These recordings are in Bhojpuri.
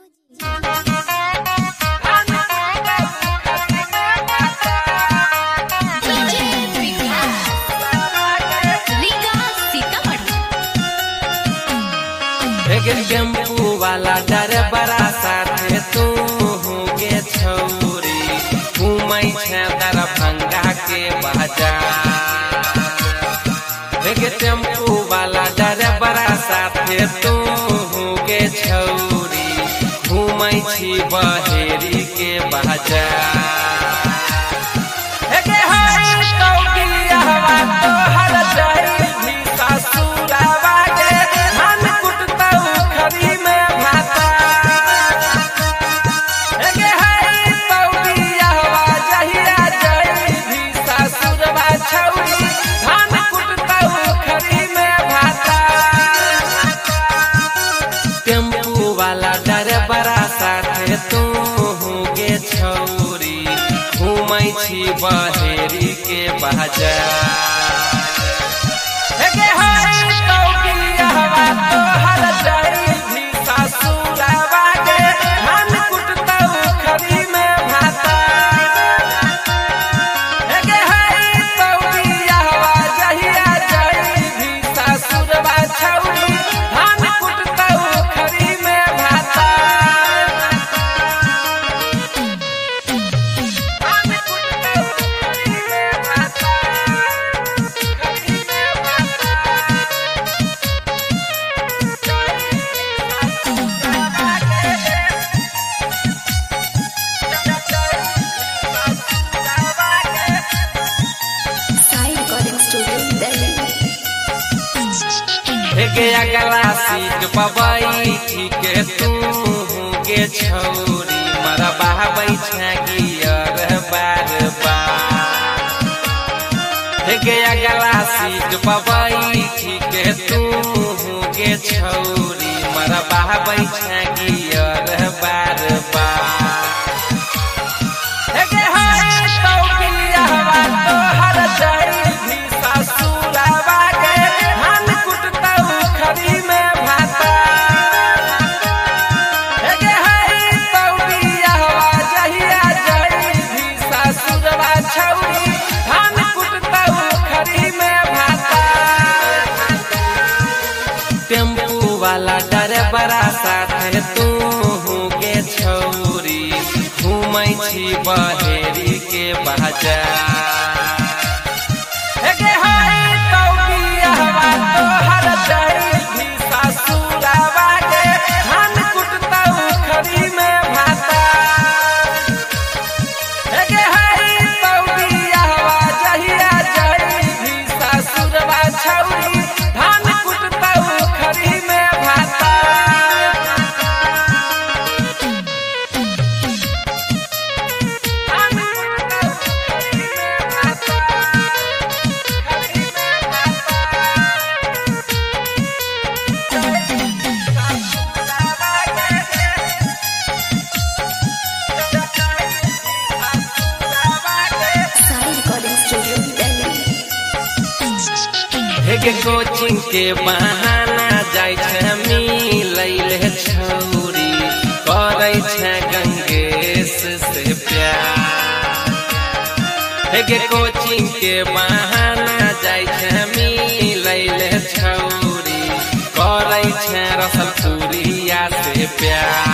टेम्पू वाला ड्राइवरा साथे तू गे छौरी घूमै छै दरभंगा के बाजार। टेम्पू वाला ड्राइवरा साथे तू गे छौरी घूमै छी बहेरी के बाजार। बहेरी के अगला सीट पबई ठीक तू गे छौरी मरबा बैठा गियर बार बार। अगला सीट पबई ठीक तू गे छौरी मरबा बैठा गियर बार बार। टेम्पू वाला ड्राइवरा साथे तू गे छौरी घूमै छी बहेरी के बाजार। कोचिंग के बहाना जाय छै मिलै छौरी करै छै गंगेश से प्यार। कोचिंग के बहाना जाय छै मिलै छौरी करै छै रसलपुरिया से प्यार।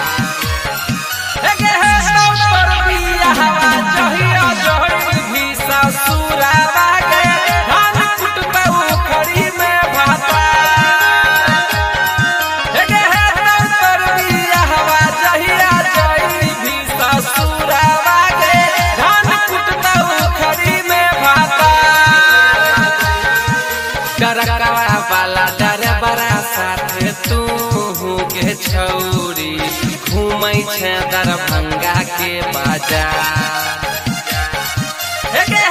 वाला ड्राइवरा साथे तू गे छौरी घूमै छै दरभंगा के बाजार।